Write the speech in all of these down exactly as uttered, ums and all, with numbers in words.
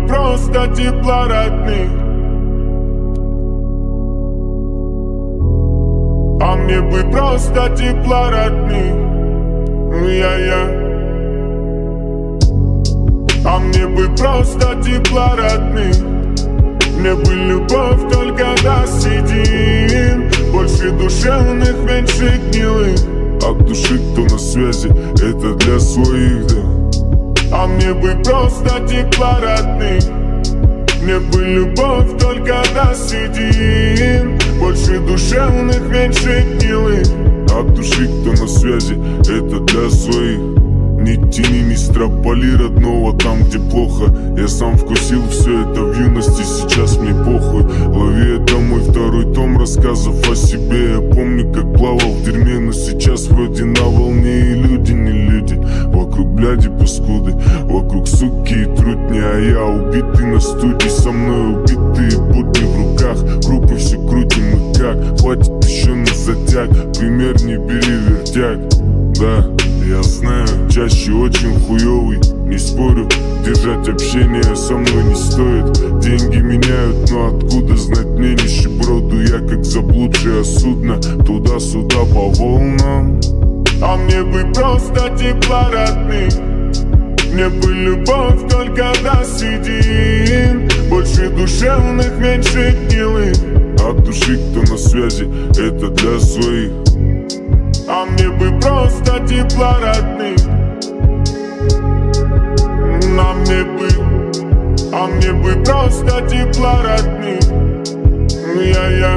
просто тепло родных. А мне бы просто тепло родных. Я-я. А мне бы просто тепло родных. Мне бы любовь только досидим. Больше душевных, меньше гнилых. От души кто на связи, это для своих, да. А мне бы просто тепло родных. Мне бы любовь только досидим. Больше душевных, меньше гнилых. От души кто на связи, это для своих. Не тяни, не строполи родного там, где плохо. Я сам вкусил все это в юности, сейчас мне похуй. Лови, это мой второй том рассказов о себе. Я помню, как плавал в дерьме, но сейчас вроде на волне. И люди не люди, вокруг бляди паскуды, вокруг суки и трутни. А я убитый на студии, со мной убитые будни в руках. Группы все крутим и как, хватит еще на затяг. Пример не бери, вертяг, да. Я знаю, чаще очень хуёвый, не спорю. Держать общение со мной не стоит. Деньги меняют, но откуда знать мне, нищеброду. Я как заблудшее судно, туда-сюда по волнам. А мне бы просто тепло родных. Мне бы любовь только досидим. Больше душевных, меньше гнилых. От души кто на связи, это для своих. А мне бы просто тепло родных. А мне бы, а мне бы просто тепло родных. Я-я.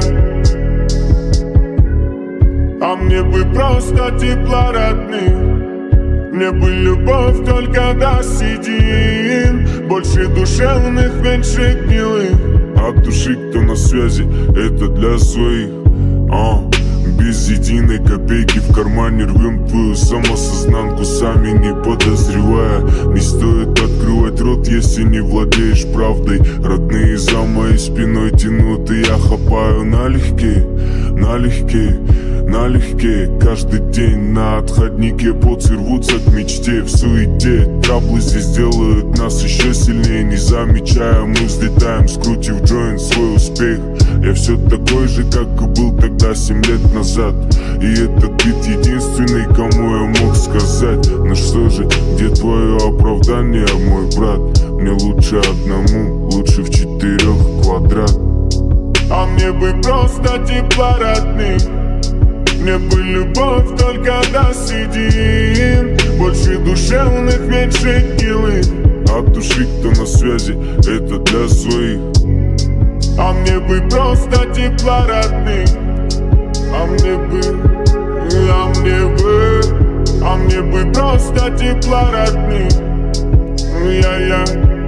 А мне бы просто тепло родных. Мне бы любовь только досидим. Больше душевных, меньше гнилых. От души кто на связи, это для своих. а. Без единой копейки в кармане рвем твою самосознанку, сами не подозревая. Не стоит открывать рот, если не владеешь правдой. Родные за моей спиной тянут, и я хапаю налегке, налегке, налегке. Каждый день на отходнике поцы рвутся к мечте. В суете траблы здесь делают нас еще сильнее. Не замечая, мы взлетаем, скрутив джойнт свой успех. Я все такой же, как и был тогда, семь лет назад. И этот бит единственный, кому я мог сказать: ну что же, где твое оправдание, мой брат? Мне лучше одному, лучше в четырех квадрат. А мне бы просто тепло родных. Мне бы любовь только досидим. Больше душевных, меньше гнилых. От души кто на связи, это для своих. А мне бы просто тепло родных. А мне бы, а мне бы, а мне бы просто тепло родных. Я-я.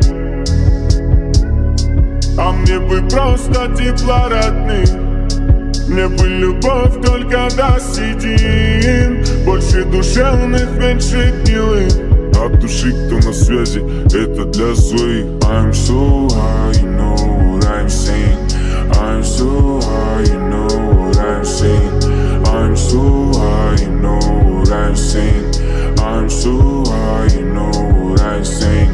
А мне бы просто тепло родных. Мне бы любовь только досидим. Больше душевных, меньше гнилых. От души кто на связи, это для своих. I'm so high, you know what I'm saying. I'm so high, you know what I'm saying. I'm so high, you know what I'm saying. I'm so high, you know what I'm saying.